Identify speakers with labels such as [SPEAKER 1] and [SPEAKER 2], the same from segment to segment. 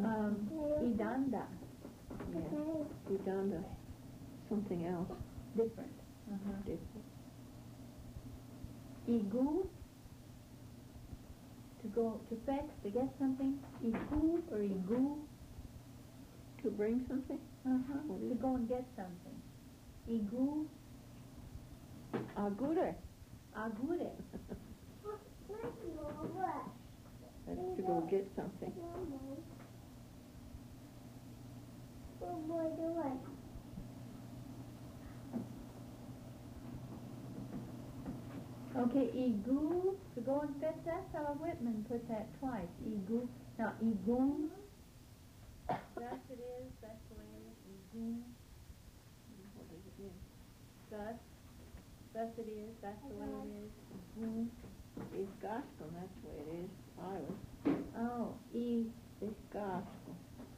[SPEAKER 1] Idanda.
[SPEAKER 2] Yeah. Idanda. Something else.
[SPEAKER 1] Different.
[SPEAKER 2] Different.
[SPEAKER 1] Igu. To go to fetch, to get something. Igu or igu.
[SPEAKER 2] To bring something?
[SPEAKER 1] To go and get something. Igu.
[SPEAKER 2] Agure.
[SPEAKER 1] Agure.
[SPEAKER 2] That's to go get something.
[SPEAKER 1] Okay, igu, to go and fetch, that's how Whitman put that twice. Igu. Now, igun, thus it is, that's the way it is. Igun.
[SPEAKER 2] What does it mean?
[SPEAKER 1] Thus it is, that's the way it is. Igun.
[SPEAKER 2] It's gospel, that's the way it is. I was.
[SPEAKER 1] Oh,
[SPEAKER 2] It's gospel.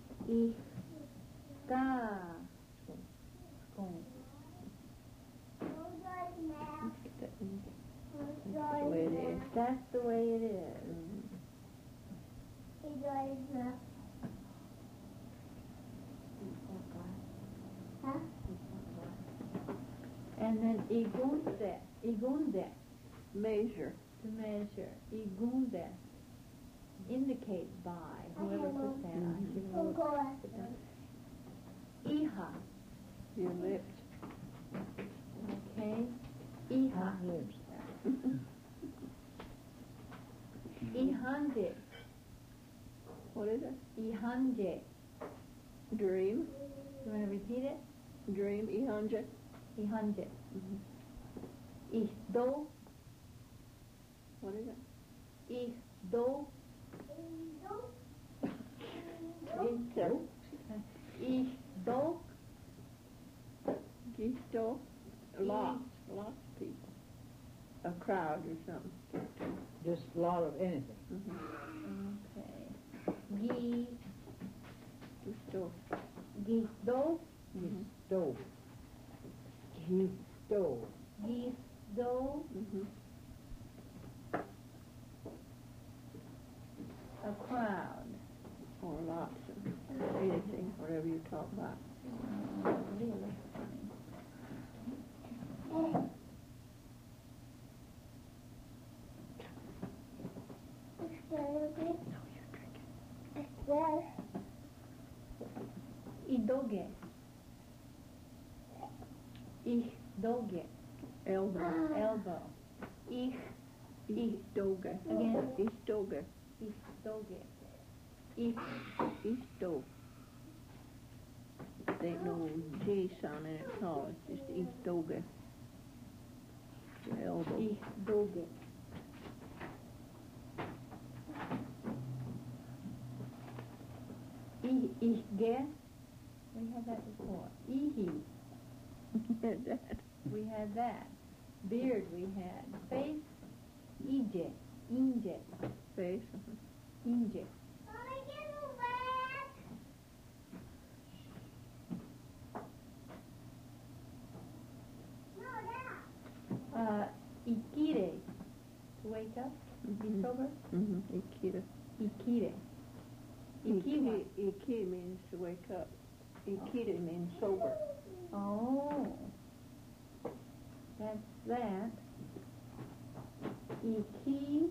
[SPEAKER 2] That's the way it is.
[SPEAKER 1] That's the way it is. And then igunde.
[SPEAKER 2] Measure.
[SPEAKER 1] To measure. Igunde. Indicate by. Whoever put that. I should have put that. Iha.
[SPEAKER 2] Your lips.
[SPEAKER 1] Okay. Iha.
[SPEAKER 3] Lips.
[SPEAKER 1] Ihanje.
[SPEAKER 2] What is it?
[SPEAKER 1] Ihanje.
[SPEAKER 2] Dream.
[SPEAKER 1] You want to repeat it?
[SPEAKER 2] Dream. Ihanje.
[SPEAKER 1] Ihanje. Ihdo.
[SPEAKER 2] What is it?
[SPEAKER 1] Ihdo.
[SPEAKER 2] Ihdo.
[SPEAKER 1] Ihdo.
[SPEAKER 2] Gisto. Lots of people. A crowd or something.
[SPEAKER 3] Just a lot of anything.
[SPEAKER 1] Okay. Gi.
[SPEAKER 2] Gisto.
[SPEAKER 1] Gisdo.
[SPEAKER 3] Gisto. Gisto.
[SPEAKER 1] Gisdo. A crowd.
[SPEAKER 2] Or lots of anything, whatever you talk about.
[SPEAKER 1] Really funny. Idoge. Ichdoge.
[SPEAKER 2] Elbow.
[SPEAKER 1] Elbow.
[SPEAKER 2] Ichdoge.
[SPEAKER 1] Again.
[SPEAKER 2] Ichdoge.
[SPEAKER 1] Ichdoge.
[SPEAKER 2] Ichdo. There ain't no G sound in it at all. It's just Ichdoge. The elbow.
[SPEAKER 1] Ichdoge. Ichge. We had that before. Ihi. We had that. Beard we had. Face. Ije. Inje.
[SPEAKER 2] Face.
[SPEAKER 1] Inje. Ikire. To wake up. Be sober.
[SPEAKER 2] Ikira.
[SPEAKER 1] Ikire. Ikiwa.
[SPEAKER 2] Iki means to wake up. Ikira means sober.
[SPEAKER 1] Oh. That's that. Iki.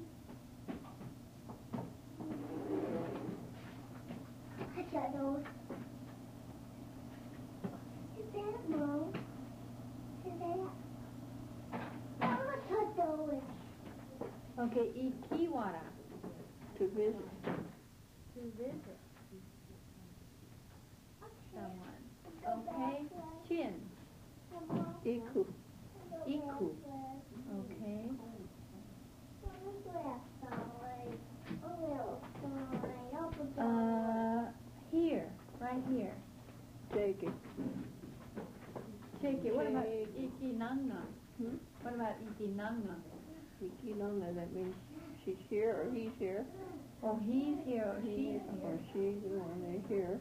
[SPEAKER 1] Okay, ikiwara.
[SPEAKER 2] To visit.
[SPEAKER 1] To visit someone. Okay, chin.
[SPEAKER 2] Iku.
[SPEAKER 1] Iku. Okay. Here, right here.
[SPEAKER 2] Take it.
[SPEAKER 1] Take it. What about ikinanga? What about ikinanga?
[SPEAKER 2] Ikinanga, that means she's here or he's here.
[SPEAKER 1] Oh, he's here or she's here.
[SPEAKER 2] Or she's the one, they're here.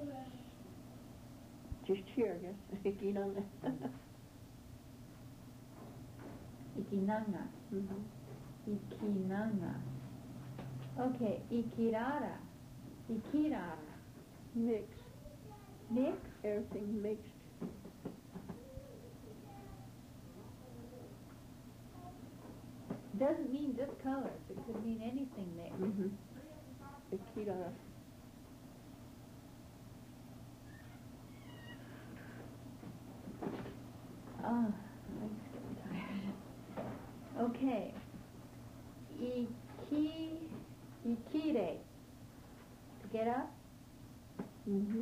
[SPEAKER 2] Just here, I guess. Ikinanga.
[SPEAKER 1] Ikinanga. Ikinanga. Okay, ikirara. Ikirara.
[SPEAKER 2] Mixed.
[SPEAKER 1] Mix?
[SPEAKER 2] Everything mixed.
[SPEAKER 1] Doesn't mean just colors. It could mean anything mixed.
[SPEAKER 2] Mm-hmm. Ikirara.
[SPEAKER 1] Oh, legs getting tired. Okay. Ikire. To get up?
[SPEAKER 2] Mm-hmm.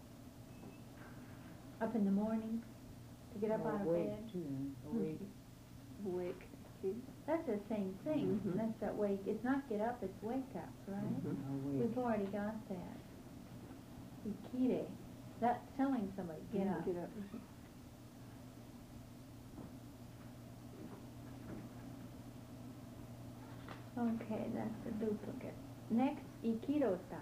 [SPEAKER 1] Up in the morning? To get up out of
[SPEAKER 3] Awake,
[SPEAKER 1] bed?
[SPEAKER 3] too. Awake.
[SPEAKER 2] Awake. Ki-
[SPEAKER 1] That's the same thing.
[SPEAKER 2] Mhm.
[SPEAKER 1] That's that wake. It's not get up, it's wake up, right?
[SPEAKER 2] Mhm.
[SPEAKER 3] Awake.
[SPEAKER 1] We've already got that. Ikire. That's telling somebody, get up.
[SPEAKER 2] Get up.
[SPEAKER 1] Okay, that's the duplicate. Next, ikirota.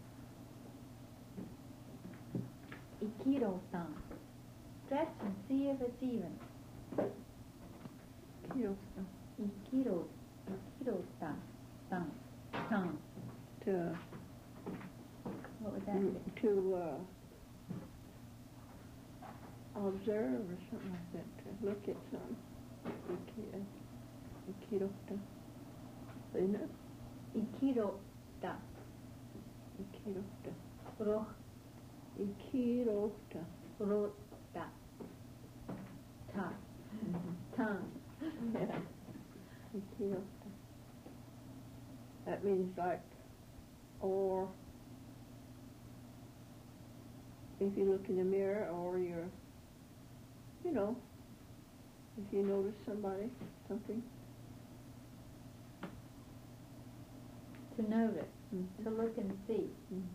[SPEAKER 1] Ikirota. Stretch and see if it's even.
[SPEAKER 2] Kirota.
[SPEAKER 1] Ikirota. Tan.
[SPEAKER 2] To,
[SPEAKER 1] What would that be?
[SPEAKER 2] to observe or something like that. To look at something. Ikirota. Isn't it?
[SPEAKER 1] Ikirota.
[SPEAKER 2] Ikirota.
[SPEAKER 1] Ro.
[SPEAKER 2] Ikirota.
[SPEAKER 1] Rota. Ta. Tan.
[SPEAKER 2] Yeah. Ikirota. That means like, or if you look in the mirror or you're, you know, if you notice somebody, something.
[SPEAKER 1] To notice.
[SPEAKER 2] Mm-hmm.
[SPEAKER 1] To look and see.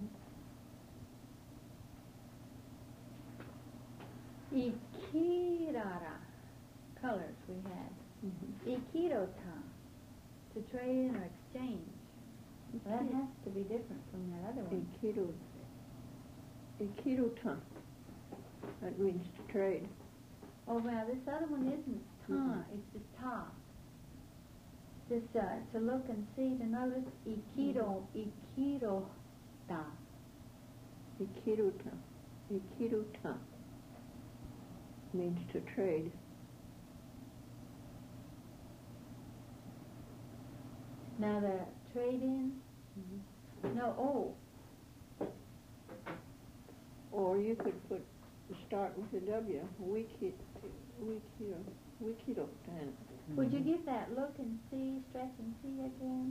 [SPEAKER 1] Ikirara. Colors we had.
[SPEAKER 2] Mm-hmm.
[SPEAKER 1] Ikirota. To trade in or exchange. Well, that has to be different from that other one.
[SPEAKER 2] Ikirota. That means to trade.
[SPEAKER 1] Oh, well, this other one isn't ta.
[SPEAKER 2] Mhm.
[SPEAKER 1] It's just ta. Just to look and see, to notice. Ikirota.
[SPEAKER 2] Ikirota. Ikirota means to trade.
[SPEAKER 1] Now the trade-in. No,
[SPEAKER 2] Or you could start with a W. Wikirota.
[SPEAKER 1] Would you give that look and see, stretch and see again?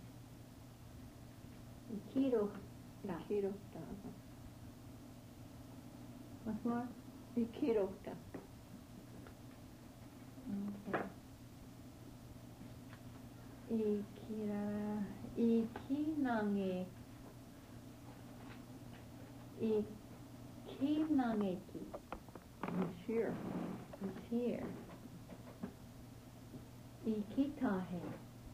[SPEAKER 1] Ikirota.
[SPEAKER 2] Ikirota.
[SPEAKER 1] What's more?
[SPEAKER 2] Ikirota.
[SPEAKER 1] Okay. Ikirara. Ikinange. Ikinangeki.
[SPEAKER 2] It's here.
[SPEAKER 1] It's here. Ikitahe.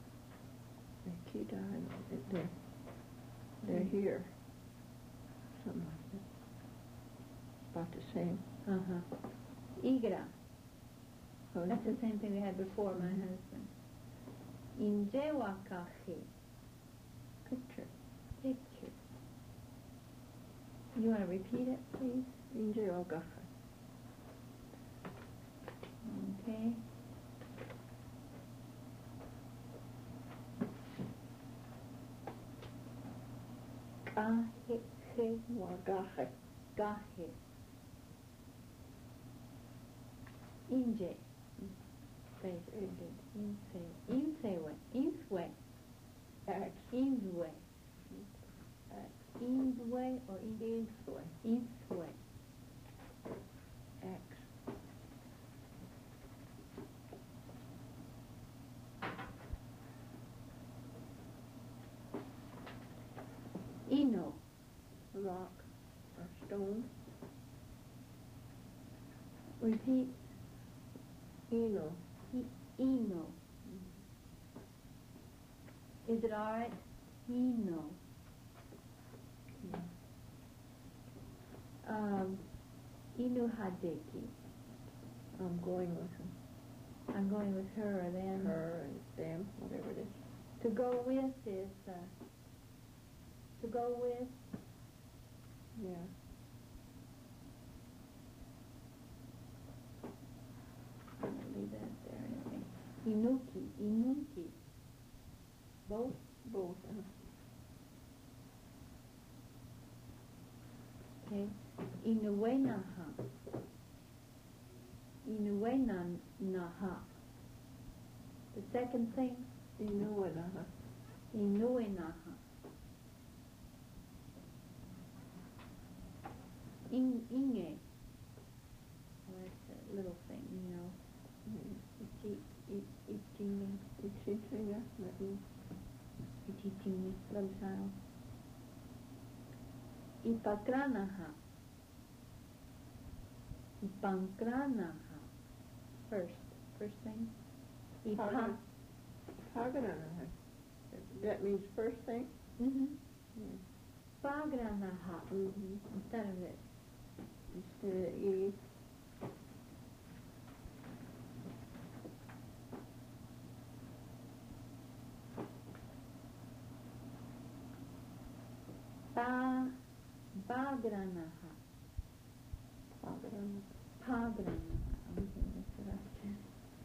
[SPEAKER 2] Ikita. They're here. Something like that. About the same.
[SPEAKER 1] Igra.
[SPEAKER 2] Oh,
[SPEAKER 1] That's the same thing we had before, my husband. Injewakahe.
[SPEAKER 2] picture.
[SPEAKER 1] Picture. You want to repeat it, please?
[SPEAKER 2] Injeogafa.
[SPEAKER 1] Okay. Kahe.
[SPEAKER 2] Wagahe.
[SPEAKER 1] Gahe. Inje. Basically. Inse. Insewe. Inswe.
[SPEAKER 2] X.
[SPEAKER 1] Inswe. Inswe or Inswe. Inswe.
[SPEAKER 2] X.
[SPEAKER 1] Ino.
[SPEAKER 2] Rock or stone.
[SPEAKER 1] Repeat.
[SPEAKER 2] Ino.
[SPEAKER 1] Ino. Is it alright? Ino. Inu Hadeki.
[SPEAKER 2] I'm going with him.
[SPEAKER 1] I'm going with her or them.
[SPEAKER 2] Her and them, whatever it is.
[SPEAKER 1] To go with is, to go with,
[SPEAKER 2] Yeah.
[SPEAKER 1] Inuki, Inunki. Both.
[SPEAKER 2] Both.
[SPEAKER 1] Okay. Inuenaha. Inuenanaha. The second thing,
[SPEAKER 2] Inuenaha.
[SPEAKER 1] Inuenaha. Inge. Well, that's a little thing, you know. Ichinge.
[SPEAKER 2] Ichinga.
[SPEAKER 1] Ichinge. Little child. Ipakranaha. Ipankranaha. First thing.
[SPEAKER 2] Pagranaha. That means first thing?
[SPEAKER 1] Mm-hmm.
[SPEAKER 2] Yeah.
[SPEAKER 1] Pagranaha.
[SPEAKER 2] Mm-hmm.
[SPEAKER 1] Instead of it.
[SPEAKER 2] Instead of E.
[SPEAKER 1] Pagranaha.
[SPEAKER 2] Pagranaha.
[SPEAKER 1] Pagranaha. Okay, that's what I said.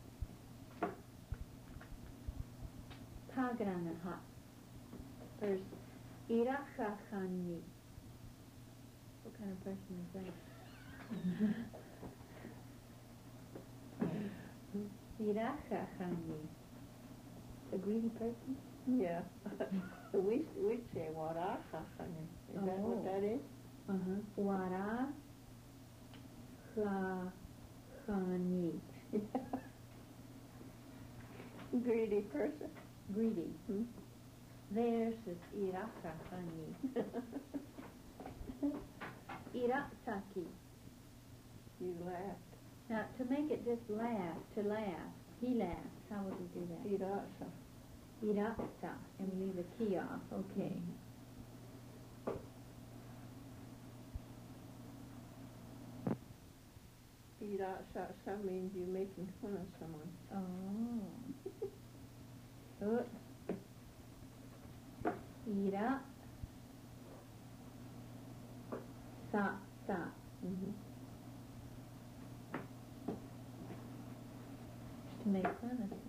[SPEAKER 1] Pagranaha. First, Irachachani. What kind of person is that? Irachachani. A greedy person?
[SPEAKER 2] Yeah. we say warachachani. Is that what that is?
[SPEAKER 1] Warachachani.
[SPEAKER 2] Greedy person.
[SPEAKER 1] Greedy.
[SPEAKER 2] Hmm?
[SPEAKER 1] Theirs is Irachachani. Iratsaki.
[SPEAKER 2] You laughed.
[SPEAKER 1] Now, to make it just laugh, to laugh, he laughs. How would we do that?
[SPEAKER 2] Iratsa.
[SPEAKER 1] Iratsa. And we leave the key off. Okay.
[SPEAKER 2] Iratsa means you're making fun of someone.
[SPEAKER 1] Oh. Good. Ira. Sa.
[SPEAKER 2] Mm-hmm.
[SPEAKER 1] To make fun of someone.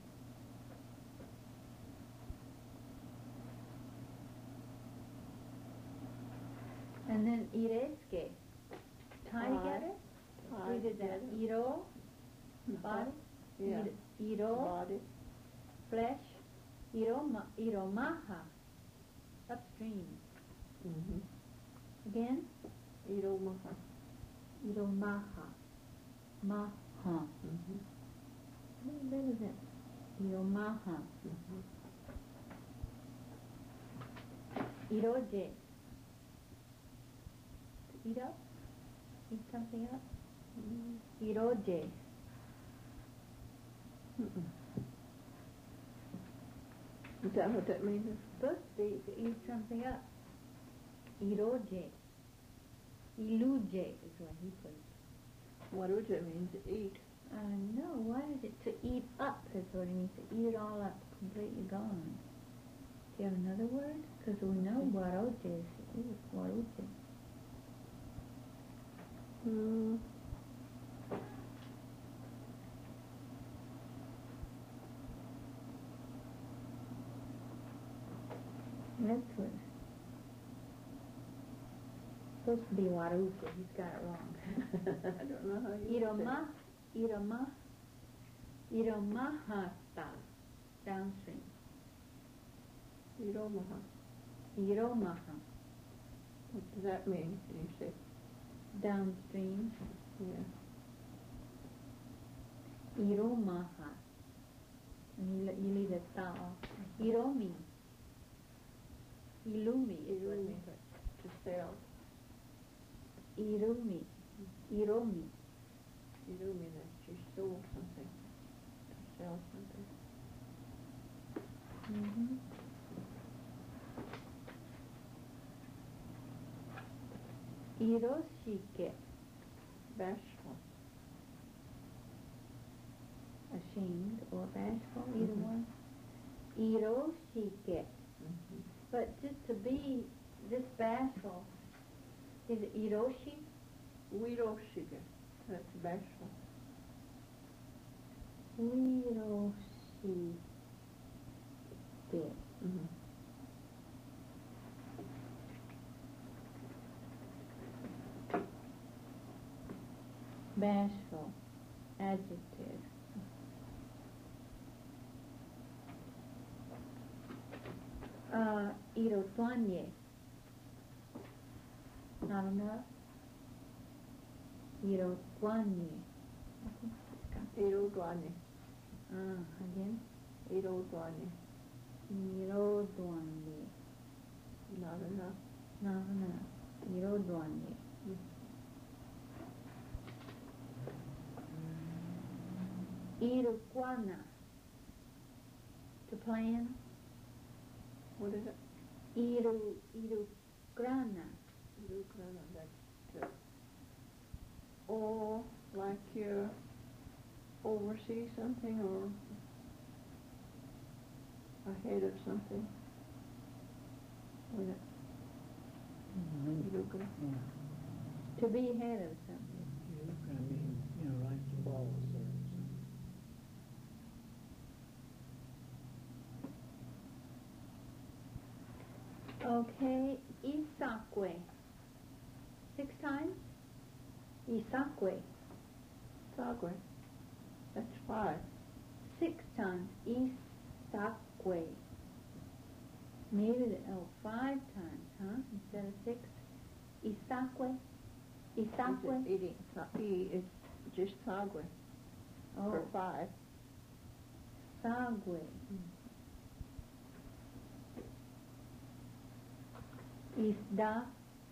[SPEAKER 1] And then ireske. Tie together? We did that. Iro, body.
[SPEAKER 2] Yeah.
[SPEAKER 1] Iro,
[SPEAKER 2] Body.
[SPEAKER 1] flesh. Iromaha, upstream.
[SPEAKER 2] Mm-hmm.
[SPEAKER 1] Again?
[SPEAKER 2] Iromaha.
[SPEAKER 1] Iromaha. Maha.
[SPEAKER 2] Mm-hmm.
[SPEAKER 1] A little bit of it. Iromaha.
[SPEAKER 2] Mm-hmm.
[SPEAKER 1] Iroje. To eat up? Eat something up?
[SPEAKER 2] Mm-hmm.
[SPEAKER 1] Iroje.
[SPEAKER 2] Mm-mm. Is that what that means?
[SPEAKER 1] Supposed to be to eat something up. Iroje. Iluje is what he put it.
[SPEAKER 2] What does it mean to eat?
[SPEAKER 1] No, why is it to eat up is what it means, to eat it all up, completely gone. Do you have another word? Because we know waroje is to eat, waroje.
[SPEAKER 2] Hmm.
[SPEAKER 1] That's what. Supposed to be waroje, he's got it wrong.
[SPEAKER 2] I don't know how you
[SPEAKER 1] Iromahata, downstream.
[SPEAKER 2] Iromaha.
[SPEAKER 1] Iromaha,
[SPEAKER 2] What does that mean? Did you say?
[SPEAKER 1] downstream.
[SPEAKER 2] Yeah.
[SPEAKER 1] Iromaha. And you leave the ta off. Iromi. Ilumi is what we put.
[SPEAKER 2] To sell.
[SPEAKER 1] Irumi. Iromi.
[SPEAKER 2] Irumi, that you sold something. To sell something.
[SPEAKER 1] Mm-hmm. Iroshike.
[SPEAKER 2] Bashful.
[SPEAKER 1] Ashamed or bashful, either
[SPEAKER 2] Mhm.
[SPEAKER 1] one. Iroshike.
[SPEAKER 2] Mm-hmm.
[SPEAKER 1] But just to be this bashful, is it Iroshi?
[SPEAKER 2] Wiroshiga. That's bashful.
[SPEAKER 1] Hiroshige.
[SPEAKER 2] Mm-hmm.
[SPEAKER 1] Bashful. Adjective. Irotwanye. Not enough. Irotwanye.
[SPEAKER 2] Irodwani.
[SPEAKER 1] Again.
[SPEAKER 2] Irodwani.
[SPEAKER 1] Irodwanye.
[SPEAKER 2] Not enough.
[SPEAKER 1] Not enough. Irodwanye. Irukwana. To plan.
[SPEAKER 2] What is it?
[SPEAKER 1] Irukrana.
[SPEAKER 2] Irukrana. That's or like you oversee something or ahead of something. What is it? Irukra.
[SPEAKER 3] Yeah.
[SPEAKER 1] To be ahead of something.
[SPEAKER 3] You look, I mean, like the balls or something.
[SPEAKER 1] Okay, Isakwe. 6 times? Isakwe.
[SPEAKER 2] Sagwe. That's 5.
[SPEAKER 1] 6 times. Isakwe. Maybe 5 times, huh? Instead of 6. Isakwe. Isakwe.
[SPEAKER 2] Eating. It's just sagwe for
[SPEAKER 1] Oh,
[SPEAKER 2] 5.
[SPEAKER 1] Sagwe. Isda.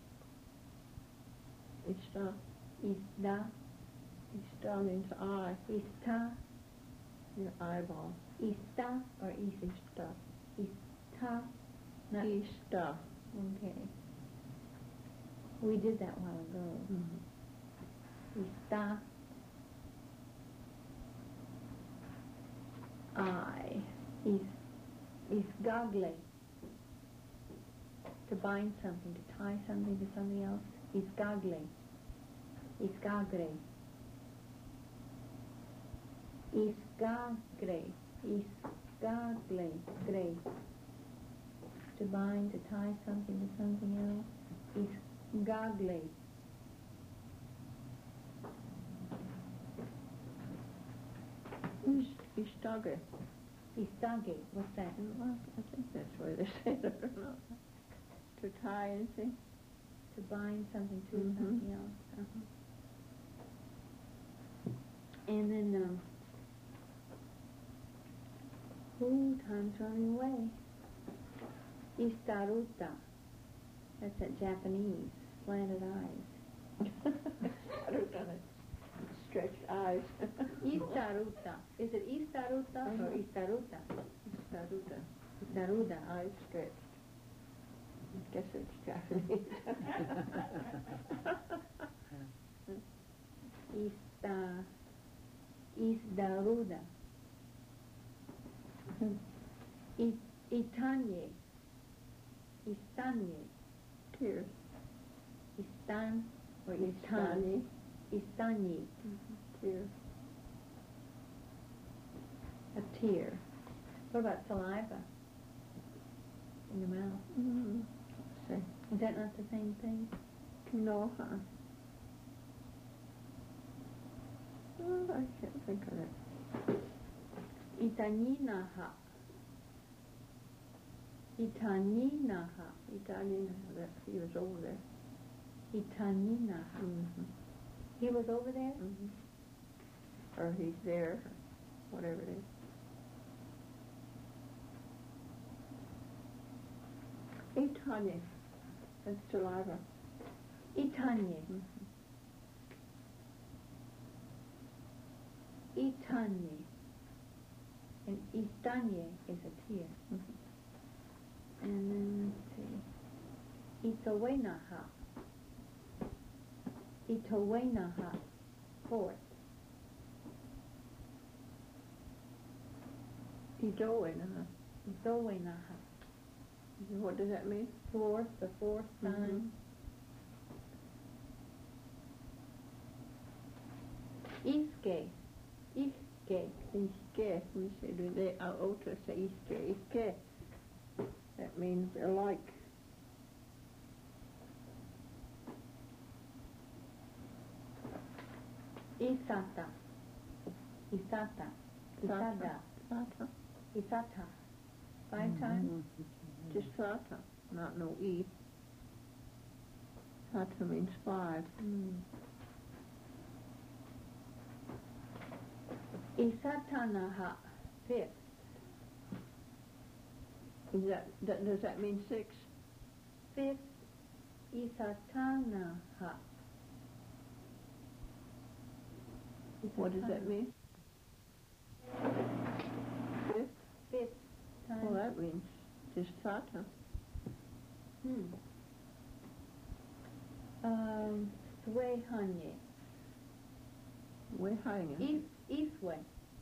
[SPEAKER 2] Ishta.
[SPEAKER 1] Isda.
[SPEAKER 2] Ishta means eye.
[SPEAKER 1] Ista.
[SPEAKER 2] Your eyeball.
[SPEAKER 1] Ista or
[SPEAKER 2] Ishta.
[SPEAKER 1] Ista. Not
[SPEAKER 2] Ishta.
[SPEAKER 1] okay. We did that a while ago.
[SPEAKER 2] Mm-hmm.
[SPEAKER 1] Ista. I. Isgagle. To bind something, to tie something to something else. Isgagle. Isgagre. Isgagre. Isgagle. Gre. To bind, to tie something to something else. Isgagle.
[SPEAKER 2] Ishtage.
[SPEAKER 1] Istage. What's that?
[SPEAKER 2] Well, I think that's why they say it. I don't know. To tie anything.
[SPEAKER 1] To bind something to
[SPEAKER 2] Mhm.
[SPEAKER 1] something else. Uh-huh. And then, time's running away. Istaruta. That's that Japanese. Slanted eyes.
[SPEAKER 2] I don't know. Stretched eyes.
[SPEAKER 1] Istaruta. Is it Istaruta or
[SPEAKER 2] Uh-huh.
[SPEAKER 1] Istaruta?
[SPEAKER 2] Istaruta.
[SPEAKER 1] Istaruda.
[SPEAKER 2] Eyes stretched. I guess it's Japanese.
[SPEAKER 1] Isdaruda. Itanye. Istanye.
[SPEAKER 2] Tears.
[SPEAKER 1] Istan or Itan.
[SPEAKER 2] Istani.
[SPEAKER 1] Istanye.
[SPEAKER 2] Tears.
[SPEAKER 1] A tear. What about saliva? In the mouth.
[SPEAKER 2] Mm-hmm. See.
[SPEAKER 1] Is that not the same thing?
[SPEAKER 2] No, huh? Oh, I can't think of it.
[SPEAKER 1] Itaninaha. Itaninaha.
[SPEAKER 2] Italian, that he was over there.
[SPEAKER 1] Itaninaha.
[SPEAKER 2] Mm-hmm.
[SPEAKER 1] He was over there?
[SPEAKER 2] Mm-hmm. Or he's there, or whatever it is. Italian. That's saliva.
[SPEAKER 1] Itanye.
[SPEAKER 2] Mm-hmm.
[SPEAKER 1] Itanye. And Istanye is a tear.
[SPEAKER 2] Mm-hmm.
[SPEAKER 1] And then let's see. Itowenaha. Itowenaha. 4th.
[SPEAKER 2] Idoin,
[SPEAKER 1] Itowenaha.
[SPEAKER 2] What does that mean?
[SPEAKER 1] 4th, the 4th time. Iske. Iske.
[SPEAKER 2] Iske, we say de auto say iske. That means alike.
[SPEAKER 1] Isata. Isata. Isada.
[SPEAKER 2] Sata.
[SPEAKER 1] Isata. 5 times?
[SPEAKER 2] Just sata, not no e. Sata means 5.
[SPEAKER 1] Isatanaha. 5th.
[SPEAKER 2] Does that mean 6?
[SPEAKER 1] 5th. Isatanaha.
[SPEAKER 2] What does that mean? 5th?
[SPEAKER 1] 5th time.
[SPEAKER 2] Well, that means just sata.
[SPEAKER 1] Swehanye.
[SPEAKER 2] We're hanging.
[SPEAKER 1] Eastway.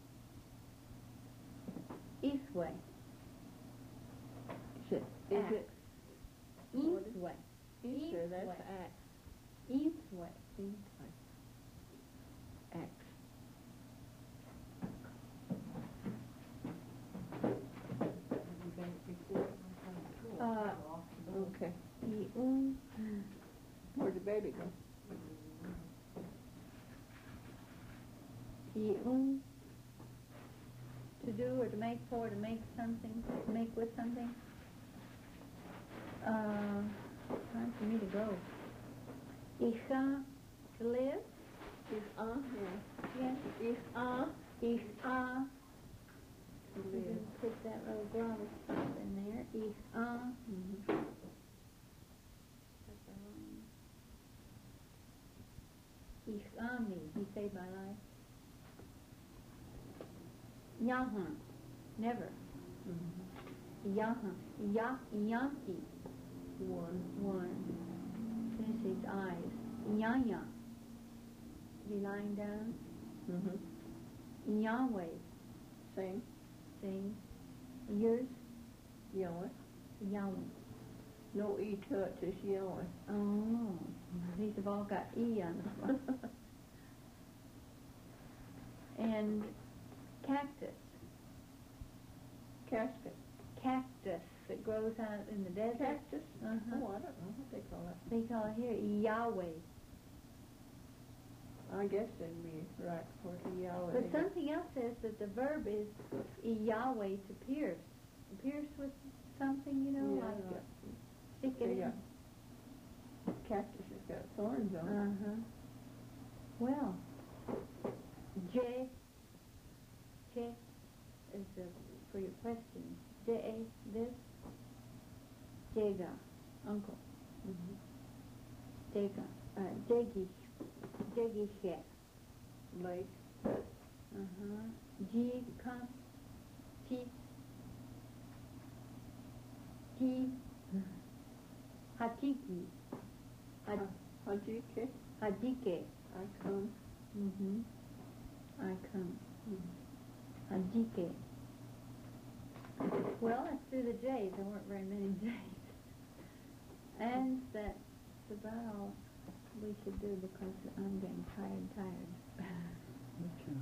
[SPEAKER 1] Eastway.
[SPEAKER 2] Is it
[SPEAKER 1] Eastway.
[SPEAKER 2] Easter? That's
[SPEAKER 1] Eastway.
[SPEAKER 2] axe.
[SPEAKER 1] Eastway.
[SPEAKER 2] Eastway. Axe. Okay. Where'd the baby go?
[SPEAKER 1] To do or to make for, to make something, to make with something. Time for me to go. Isha, to live?
[SPEAKER 2] Yeah.
[SPEAKER 1] Yes. Isha.
[SPEAKER 2] To
[SPEAKER 1] We
[SPEAKER 2] live.
[SPEAKER 1] just put that little glove stuff in there. Isha. Ishami, he saved my life. Yahan, never. Yahan, Yanki, one. Finish his eyes. Yanya, be lying down. Yahweh,
[SPEAKER 2] Same.
[SPEAKER 1] sing. Yours,
[SPEAKER 2] Yahweh.
[SPEAKER 1] Yahweh.
[SPEAKER 2] No E touch, it's Yahweh.
[SPEAKER 1] Oh, these have all got E on them. And cactus.
[SPEAKER 2] Casket.
[SPEAKER 1] Cactus that grows out in the desert.
[SPEAKER 2] Cactus?
[SPEAKER 1] Uh-huh.
[SPEAKER 2] Oh, I don't know what they call it.
[SPEAKER 1] They call it here Yahweh.
[SPEAKER 2] I guess it'd be right for the Yahweh.
[SPEAKER 1] But something else says that the verb is Yahweh to pierce. Pierce with something, you know,
[SPEAKER 2] Yeah,
[SPEAKER 1] like
[SPEAKER 2] like
[SPEAKER 1] stick it in.
[SPEAKER 2] yeah. Cactus has got thorns on it.
[SPEAKER 1] Uh-huh. Well, J is for your question. This, Jega, uncle. Jega, Jegihe.
[SPEAKER 2] Lake.
[SPEAKER 1] Jika, Hatiki,
[SPEAKER 2] Hajike.
[SPEAKER 1] Hadike.
[SPEAKER 2] I come.
[SPEAKER 1] I come. Hadike. Well, let's do the J's. There weren't very many J's. And that's about all we should do because I'm getting tired.
[SPEAKER 3] Okay.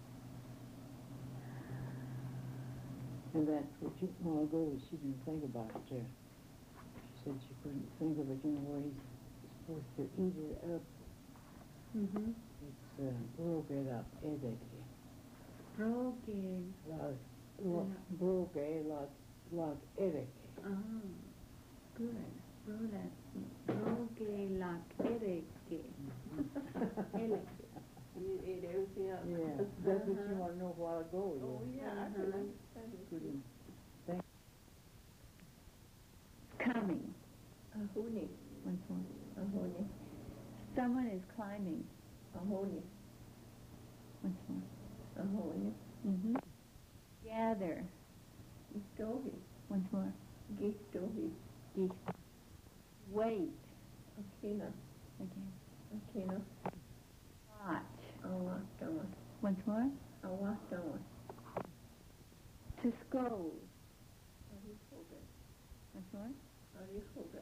[SPEAKER 3] And that's what you, a while ago, she didn't think about it there. She said she couldn't think of it in a way you're supposed to eat it up. It's broge la edeke.
[SPEAKER 1] Broken.
[SPEAKER 3] Broge la edeke.
[SPEAKER 1] Ah, good. Broge la ereke. Eleke.
[SPEAKER 2] You ate everything else.
[SPEAKER 3] Yeah, that's what you want to know a while ago.
[SPEAKER 2] Oh, yeah, I can understand it.
[SPEAKER 3] Couldn't.
[SPEAKER 1] Coming.
[SPEAKER 2] Ahuni.
[SPEAKER 1] Once more.
[SPEAKER 2] Ahuni.
[SPEAKER 1] Someone is climbing.
[SPEAKER 2] Ahuni.
[SPEAKER 1] Once more.
[SPEAKER 2] Ahuni.
[SPEAKER 1] Gather.
[SPEAKER 2] Istohi.
[SPEAKER 1] Once more.
[SPEAKER 2] Gistohi.
[SPEAKER 1] Wait.
[SPEAKER 2] Akina.
[SPEAKER 1] Again.
[SPEAKER 2] Akina.
[SPEAKER 1] Watch.
[SPEAKER 2] Awatawa.
[SPEAKER 1] Once more.
[SPEAKER 2] Awatawa.
[SPEAKER 1] To scold.
[SPEAKER 2] Arihoga.
[SPEAKER 1] Once more.
[SPEAKER 2] Arihoga.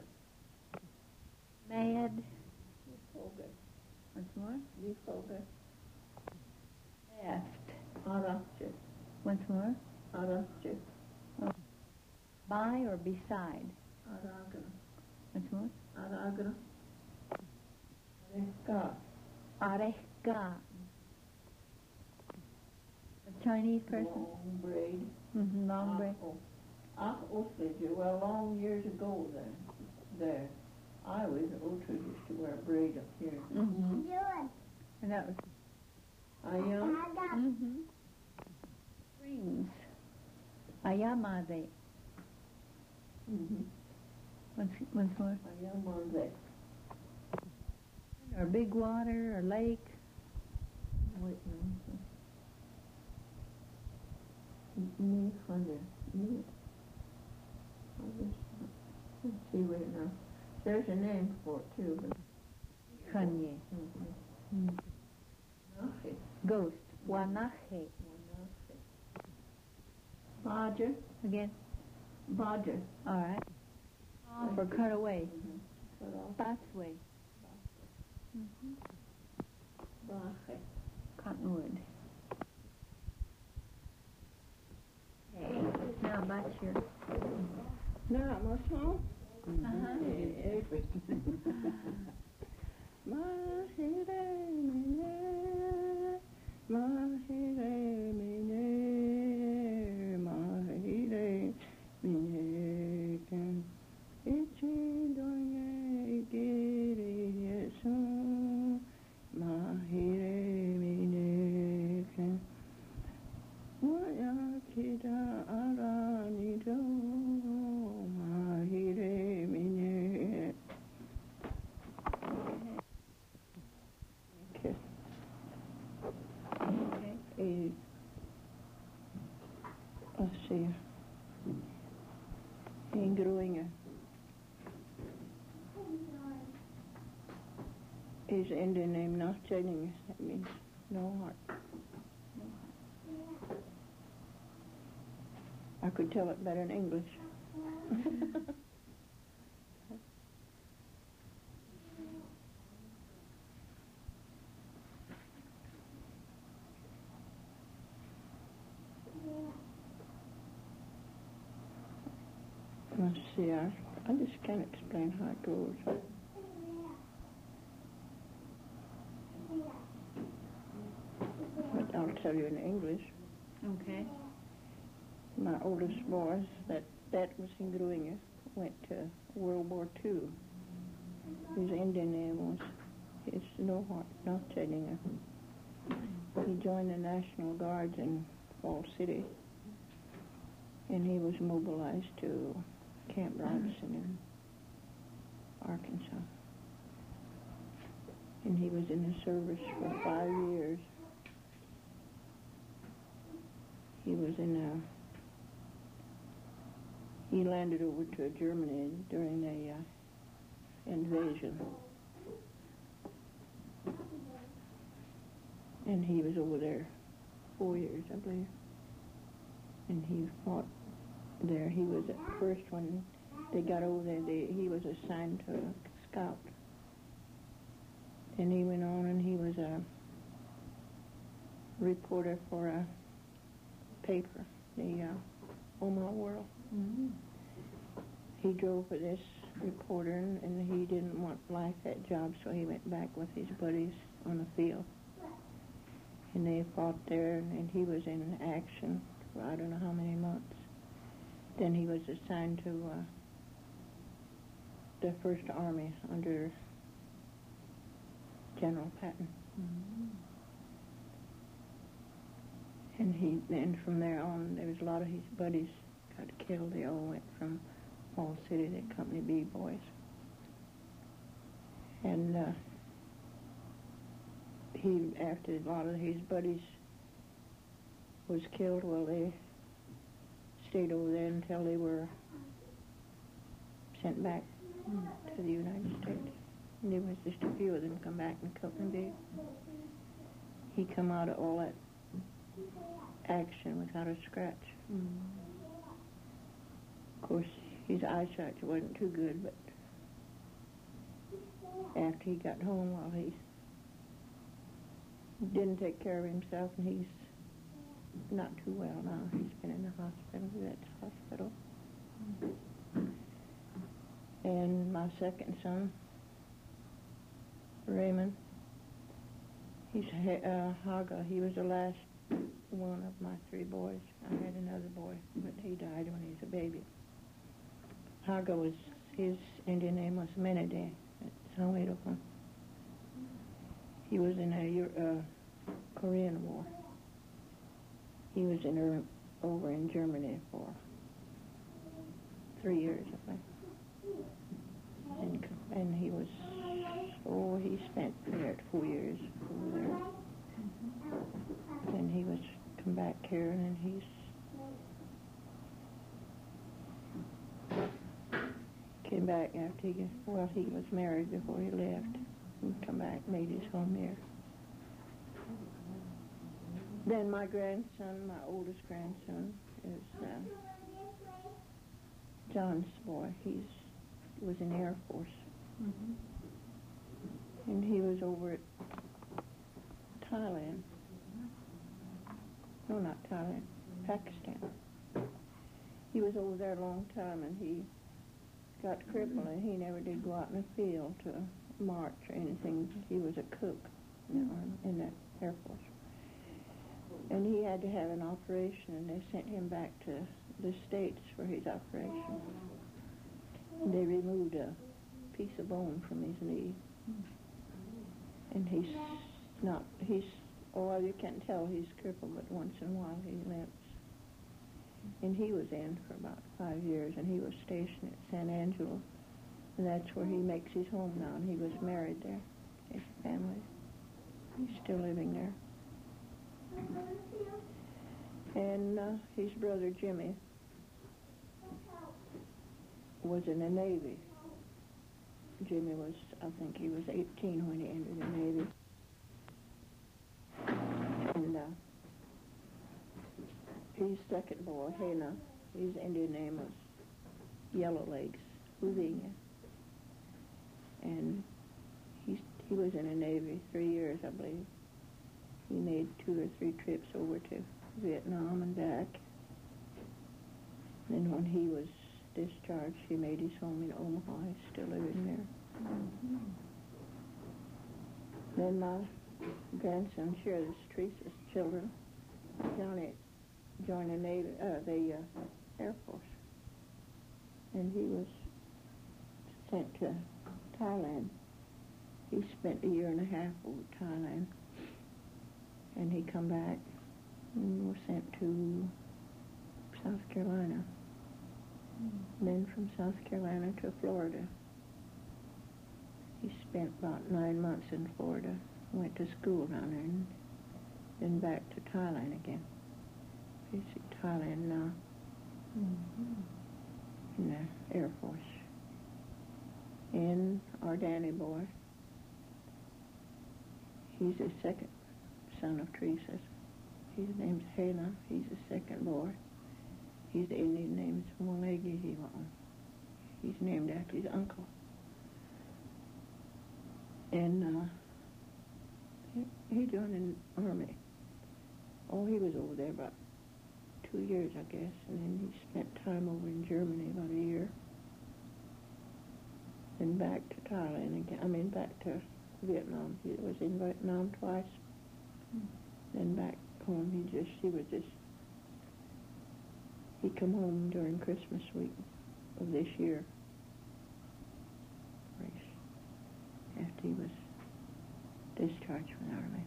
[SPEAKER 1] Mad.
[SPEAKER 2] Arihoga.
[SPEAKER 1] Once more.
[SPEAKER 2] Arihoga.
[SPEAKER 1] Left.
[SPEAKER 2] Arache.
[SPEAKER 1] Once more.
[SPEAKER 2] Arache.
[SPEAKER 1] By or beside?
[SPEAKER 2] Aragra.
[SPEAKER 1] Once more.
[SPEAKER 2] Aragra. Areca.
[SPEAKER 1] Arehka. A Chinese person?
[SPEAKER 2] Long braid.
[SPEAKER 1] Mm-hmm, long braid.
[SPEAKER 2] Well, long years ago there. I was also used to wear braid up here.
[SPEAKER 1] Mm-hmm. And that was...
[SPEAKER 2] I am.
[SPEAKER 1] Mm-hmm. Springs. Ayamade.
[SPEAKER 2] Mm-hmm.
[SPEAKER 1] Once more.
[SPEAKER 2] I am on that.
[SPEAKER 1] Or big water or lake.
[SPEAKER 2] Wait a minute. Me, Hunter. Me. Let's see right now. There's a name for it too, but.
[SPEAKER 1] Kanye.
[SPEAKER 2] Mm-hmm. Nahe.
[SPEAKER 1] Ghost. Wanahe.
[SPEAKER 2] Badger.
[SPEAKER 1] Again.
[SPEAKER 2] Badger.
[SPEAKER 1] All right. Off or cut away.
[SPEAKER 2] Mm-hmm. Cut off.
[SPEAKER 1] Bathway. Mm-hmm.
[SPEAKER 2] Bache.
[SPEAKER 1] Cottonwood. Okay. Now back here.
[SPEAKER 2] Now, my song.
[SPEAKER 1] Uh-huh.
[SPEAKER 2] Let's see. Ingruinga is Indian name, not Chinese. That means no heart. I could tell it better in English. Let's see, I just can't explain how it goes. But I'll tell you in English.
[SPEAKER 1] Okay.
[SPEAKER 2] My oldest boy, that was in Gruinga, went to World War II. His Indian name was Snowheart, not Chettinger. He joined the National Guards in Fall City, and he was mobilized to Camp Robinson in Arkansas. And he was in the service for 5 years. He was he landed over to Germany during the invasion. And he was over there 4 years, I believe. And he fought there. He was at first when they got over there, he was assigned to a scout. And he went on and he was a reporter for a paper, the Omaha World.
[SPEAKER 1] Mm-hmm.
[SPEAKER 2] He drove for this reporter and he didn't want life at job, so he went back with his buddies on the field. And they fought there, and he was in action for I don't know how many months. Then he was assigned to the First Army under General Patton.
[SPEAKER 1] Mm-hmm.
[SPEAKER 2] And from there on, there was a lot of his buddies got killed. They all went from Fall City, the Company B boys. And after a lot of his buddies was killed, well, they stayed over there until they were sent back to the United States. And there was just a few of them come back in Company B. He come out of all that action without a scratch.
[SPEAKER 1] Mm-hmm.
[SPEAKER 2] Of course, his eyesight wasn't too good, but after he got home, well, he didn't take care of himself, and he's not too well now. He's been in the hospital, Vet's hospital. And my second son, Raymond, he's Haga. He was the last one of my three boys. I had another boy, but he died when he was a baby. Haga was, his Indian name was Menede. It's how we look. He was in a Korean War. He was over in Germany for 3 years, I think. And he was, he spent there 4 years over there. And he was come back here, and then came back after he was married before he left. He come back, made his home here. Then my grandson, my oldest grandson, is John's boy. He was in the Air Force. And he was over at Thailand. No, not Thailand, Pakistan. He was over there a long time, and he got crippled, and he never did go out in the field to march or anything. He was a cook in the Air Force. And he had to have an operation, and they sent him back to the States for his operation. And they removed a piece of bone from his knee. And you can't tell he's crippled, but once in a while he limps. And he was in for about 5 years, and he was stationed at San Angelo. And that's where he makes his home now, and he was married there, his family. He's still living there. And his brother Jimmy was in the Navy. Jimmy was, I think he was 18 when he entered the Navy. And his second boy, Hena, his Indian name was Yellow Legs, Huvinga. And he was in the Navy 3 years, I believe. He made 2 or 3 trips over to Vietnam and back. And when he was discharged, he made his home in Omaha. He's still living there. Then my grandson, Shirley, Teresa's children, Johnny joined the Navy, the Air Force. And he was sent to Thailand. He spent 1.5 years over Thailand. And he come back and was sent to South Carolina. Then from South Carolina to Florida. He spent about 9 months in Florida, went to school down there, and then back to Thailand again. He's in Thailand now, in the Air Force. And our Danny boy, he's the second son of Teresa's. His name's Hena. He's the second boy. His Indian name is Mulegi Hiwan. He's named after his uncle. And he joined in the Army. Oh, he was over there about 2 years, I guess, and then he spent time over in Germany about 1 year. Then back to Thailand again. Back to Vietnam. He was in Vietnam twice. Then back home. He come home during Christmas week of this year. After he was discharged from the Army.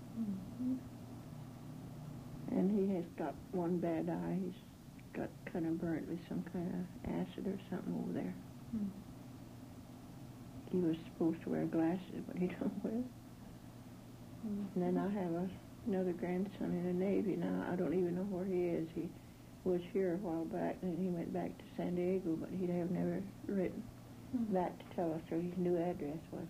[SPEAKER 2] And he has got one bad eye. He's got kind of burnt with some kind of acid or something over there. He was supposed to wear glasses, but he don't wear. And then I have another grandson in the Navy now. I don't even know where he is. He was here a while back, and he went back to San Diego, but he'd have never written back to tell us where his new address was.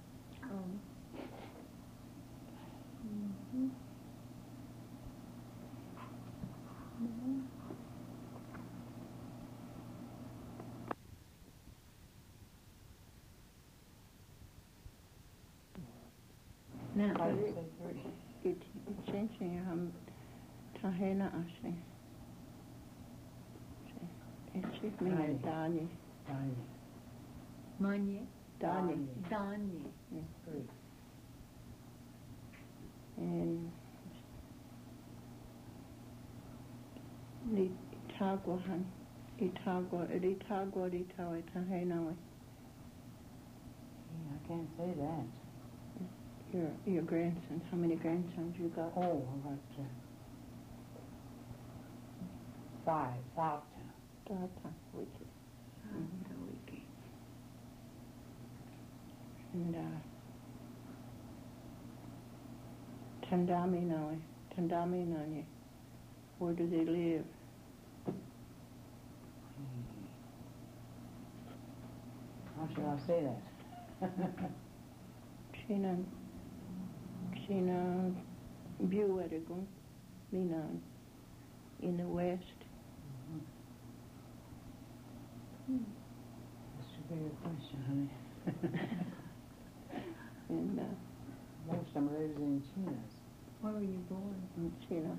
[SPEAKER 2] Now, it's changing Tahena Ashley. And she's me
[SPEAKER 3] Dani.
[SPEAKER 2] Dani.
[SPEAKER 3] Dani.
[SPEAKER 1] Manye?
[SPEAKER 2] Dani.
[SPEAKER 1] Danye.
[SPEAKER 3] Great.
[SPEAKER 2] And Itagwahan. Itagwa Ritawe Tahena.
[SPEAKER 3] I can't say that.
[SPEAKER 2] Your grandsons. How many grandsons you got?
[SPEAKER 3] Oh, I got 5.
[SPEAKER 2] Tata Wiki.
[SPEAKER 1] Wiki.
[SPEAKER 2] And Tandami Nanye. Where do they live?
[SPEAKER 3] How shall I say that?
[SPEAKER 2] China Buerigun, Minan, in the west.
[SPEAKER 3] That's a very good question, honey.
[SPEAKER 2] And
[SPEAKER 3] Most of them lives in Chinas.
[SPEAKER 1] Where were you born?
[SPEAKER 2] in China.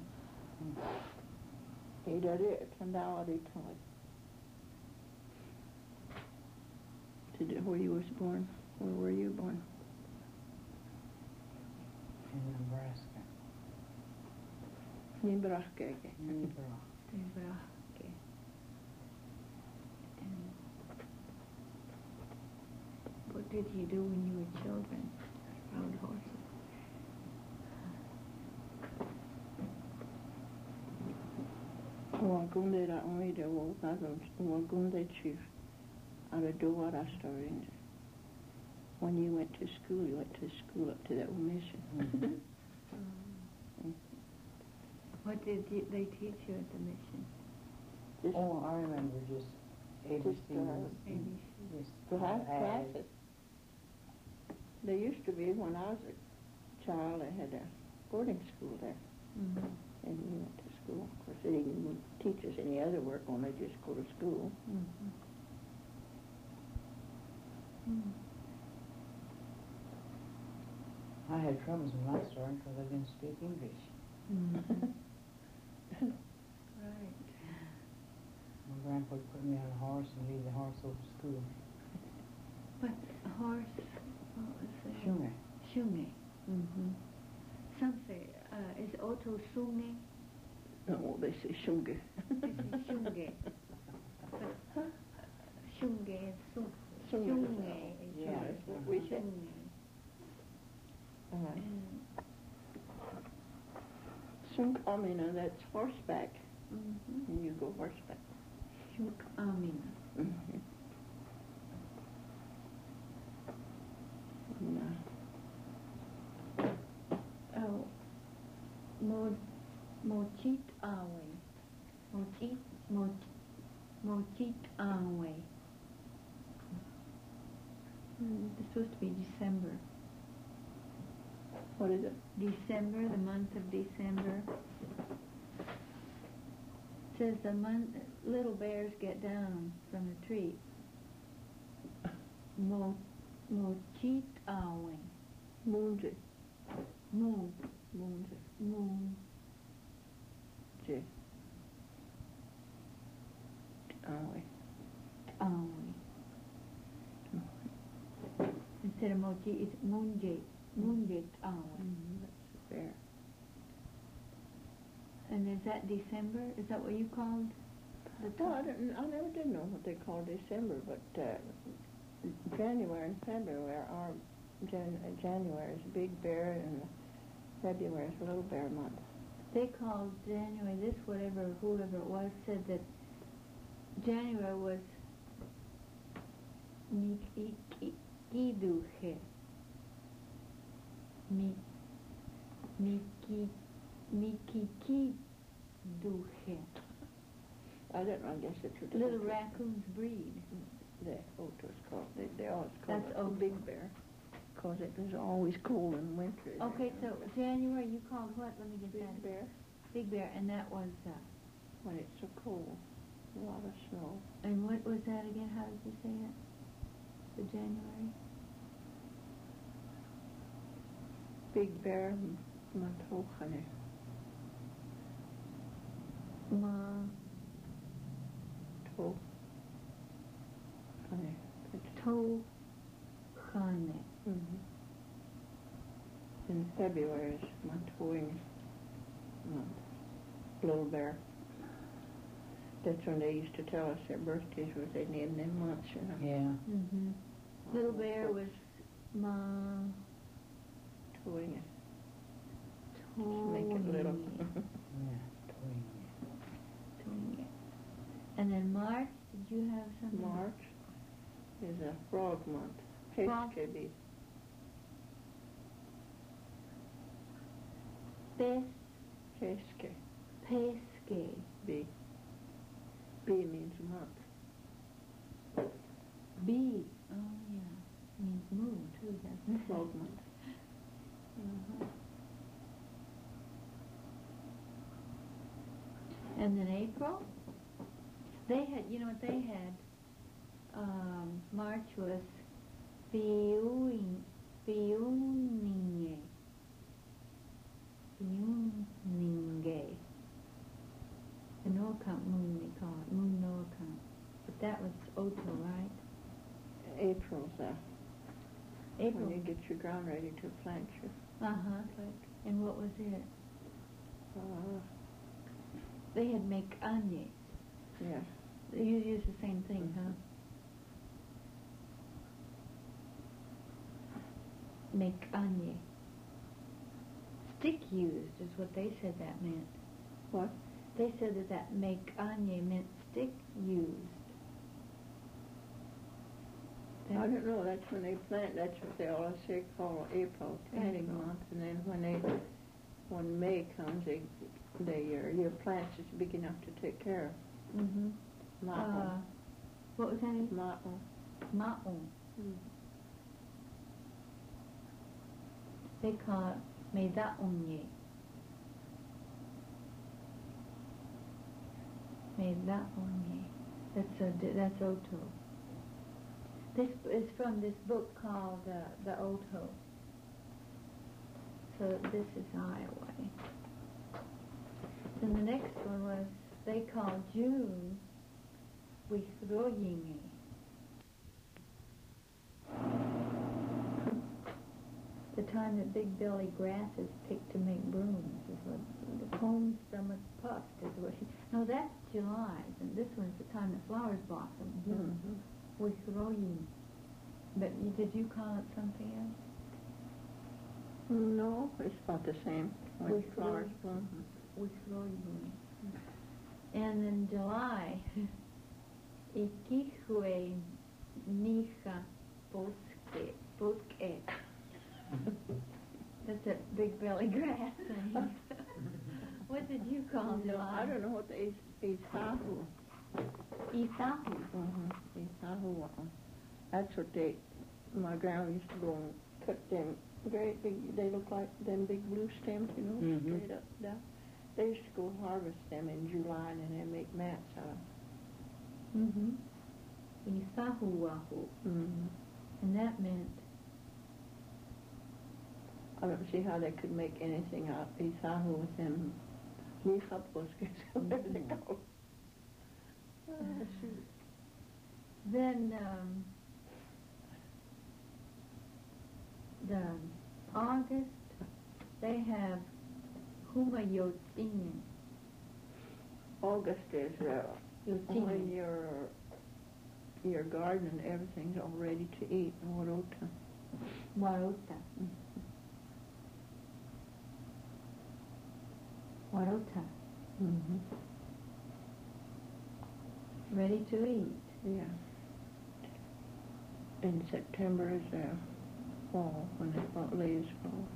[SPEAKER 2] Idari Tandawari Toy. Where you was born? Where were you born?
[SPEAKER 3] In Nebraska.
[SPEAKER 2] Nebraska.
[SPEAKER 1] Nebraska. And what did you do when you were children? Rode horses.
[SPEAKER 2] Wagunde da only the Wagunde chief. Aradua story. When you went to school up to that mission.
[SPEAKER 3] Mm-hmm.
[SPEAKER 1] What did they teach you at the mission?
[SPEAKER 3] Oh, I remember just ABCs.
[SPEAKER 1] ABC.
[SPEAKER 3] Just
[SPEAKER 2] To have
[SPEAKER 3] add.
[SPEAKER 2] classes. There used to be when I was a child. I had a boarding school there,
[SPEAKER 1] Mm-hmm.
[SPEAKER 2] and we went to school. Of course, they didn't teach us any other work, only just go to school.
[SPEAKER 1] Mm-hmm. Mm.
[SPEAKER 3] I had troubles when I started because I didn't speak English.
[SPEAKER 1] Mm-hmm. Right.
[SPEAKER 3] My grandpa put me on a horse and lead the horse over to school.
[SPEAKER 1] What horse? What was that?
[SPEAKER 3] Shunga.
[SPEAKER 1] Shunge. Mm-hmm. Some say, is Otto Sunge?
[SPEAKER 2] No, they say Shunga.
[SPEAKER 1] This is Shunge. But Shunge is Sung.
[SPEAKER 2] Shunge.
[SPEAKER 1] Shunge.
[SPEAKER 3] Yeah.
[SPEAKER 2] That's what we say.
[SPEAKER 1] Shunge. And,
[SPEAKER 2] Sunkamina, that's horseback.
[SPEAKER 1] mm-hmm.
[SPEAKER 2] And you go horseback.
[SPEAKER 1] Shunk Amina.
[SPEAKER 2] Mm-hmm.
[SPEAKER 1] Oh, Mochit Awe. Mochit Awe. It's supposed to be December.
[SPEAKER 2] What is it?
[SPEAKER 1] December, the month of December. It says the little bears get down from the tree. Mochit Awe.
[SPEAKER 2] Moonje.
[SPEAKER 1] Moon.
[SPEAKER 2] Moonje.
[SPEAKER 1] Moon.
[SPEAKER 2] J. Awe.
[SPEAKER 1] Awe. Instead of mochi, it's moonjit. Moonjit awe.
[SPEAKER 2] That's fair.
[SPEAKER 1] And is that December? Is that what you called the
[SPEAKER 2] No,
[SPEAKER 1] time?
[SPEAKER 2] I never did know what they called December, but January and February are January is Big Bear and February is Little Bear month.
[SPEAKER 1] They called January, whoever it was, said that January was Mikiduhe. Mikikiduhe.
[SPEAKER 2] I don't know, I guess it's a
[SPEAKER 1] Little raccoons breed.
[SPEAKER 2] The Oto's called, they always call
[SPEAKER 1] That's
[SPEAKER 2] it
[SPEAKER 1] Oto.
[SPEAKER 2] Big Bear, because it was always cold in winter.
[SPEAKER 1] Okay, so January you called what? Let me get
[SPEAKER 2] Big
[SPEAKER 1] that.
[SPEAKER 2] Bear,
[SPEAKER 1] Big Bear, and that was,
[SPEAKER 2] when it's so cold, a lot of snow.
[SPEAKER 1] and what was that again? How did you say it? The January?
[SPEAKER 2] Big Bear Mantochane. toe. Honey, it's
[SPEAKER 1] toe kane.
[SPEAKER 2] in February is my towing month. Little Bear. That's when they used to tell us their birthdays was in them months, you know.
[SPEAKER 3] Yeah.
[SPEAKER 1] Mm-hmm. Little Bear was ma
[SPEAKER 2] Towing it.
[SPEAKER 1] towing.
[SPEAKER 2] Make it little.
[SPEAKER 3] Yeah.
[SPEAKER 1] Towing it. And then March, did you have something?
[SPEAKER 2] March is a frog month.
[SPEAKER 1] Frog.
[SPEAKER 2] Peskebi. Peske.
[SPEAKER 1] Peske.
[SPEAKER 2] B. B means month.
[SPEAKER 1] B. Oh, yeah. Means moon, too, doesn't it?
[SPEAKER 2] Frog month.
[SPEAKER 1] And then April, they had, you know what they had? March was Fiuninge. Fiuninge. The Norcount moon, they call it, moon Norcount. But that was Oto, right?
[SPEAKER 2] April's
[SPEAKER 1] April.
[SPEAKER 2] when you get your ground ready to plant your
[SPEAKER 1] Uh-huh.
[SPEAKER 2] plant.
[SPEAKER 1] And what was it?
[SPEAKER 2] Uh,
[SPEAKER 1] They had make anye.
[SPEAKER 2] yeah.
[SPEAKER 1] You use the same thing, huh? Make anye. Stick used is what they said that meant.
[SPEAKER 2] What?
[SPEAKER 1] They said that make anye meant stick used.
[SPEAKER 2] I don't know. That's when they plant. That's what they always say call April planting
[SPEAKER 1] April.
[SPEAKER 2] month. And then when May comes, your plants is big enough to take care of.
[SPEAKER 1] Mm-hmm.
[SPEAKER 2] Ma'o.
[SPEAKER 1] What was that?
[SPEAKER 2] Ma'o.
[SPEAKER 1] Ma'o. They call it meda'onye. Meda'onye. That's Oto. This is from this book called The Oto. So this is Iowa. Then the next one was, they called June Wihroyinge. The time that big belly grass is picked to make brooms is what the comb stomach puffed is what he. No, that's July, and this one's the time that flowers blossom. June. Wihroying. But did you call it something else?
[SPEAKER 2] No, it's about the same. When
[SPEAKER 1] With
[SPEAKER 2] flowers
[SPEAKER 1] rose.
[SPEAKER 2] bloom.
[SPEAKER 1] Wihroying. And in July, Ikihue Niha Boske. That's that big belly grass thing. What did you call July?
[SPEAKER 2] I don't know what the Isahu.
[SPEAKER 1] Isahu.
[SPEAKER 2] Isahu. That's what my grandma used to go and cut them great big, they look like them big blue stems, you know, straight up, down. They used to go harvest them in July and then they make mats out of them.
[SPEAKER 1] Isahuahu. And that meant,
[SPEAKER 2] I don't see how they could make anything out of Isahu with them Nihaposkes, whatever they call them.
[SPEAKER 1] then the August, they have Humayotzinen.
[SPEAKER 2] August is when
[SPEAKER 1] Yotzinen.
[SPEAKER 2] your garden and everything's all ready to eat. Warota.
[SPEAKER 1] Warota. Warota. Ready to eat.
[SPEAKER 2] Yeah. In September is fall, when the leaves fall.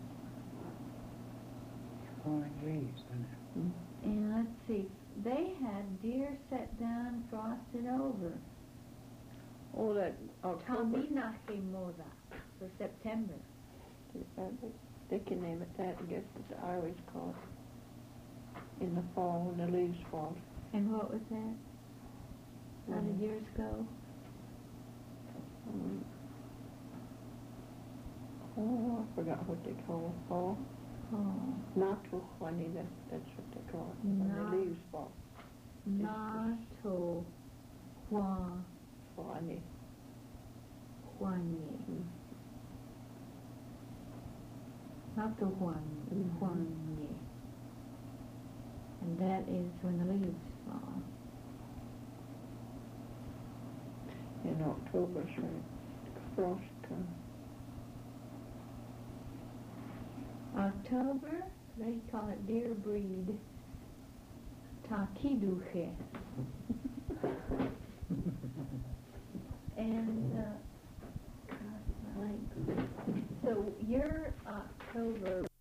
[SPEAKER 3] Falling leaves, isn't it?
[SPEAKER 1] And let's see, they had deer set down, frosted over.
[SPEAKER 2] Oh, that October.
[SPEAKER 1] Taminahimoda for September.
[SPEAKER 2] They can name it that, I guess, as I always call it. In the fall, when the leaves fall.
[SPEAKER 1] And what was that? How did yours go?
[SPEAKER 2] Oh, I forgot what they call fall.
[SPEAKER 1] Oh,
[SPEAKER 2] Natuhuani, that's what they call it, when
[SPEAKER 1] Na-
[SPEAKER 2] the leaves fall.
[SPEAKER 1] Nato Huani.
[SPEAKER 2] Huani.
[SPEAKER 1] Nato Huani. Huani. And that is when the leaves fall.
[SPEAKER 2] In October, so frost comes.
[SPEAKER 1] October, they call it deer breed. Takiduche. And, gosh, my legs. So your October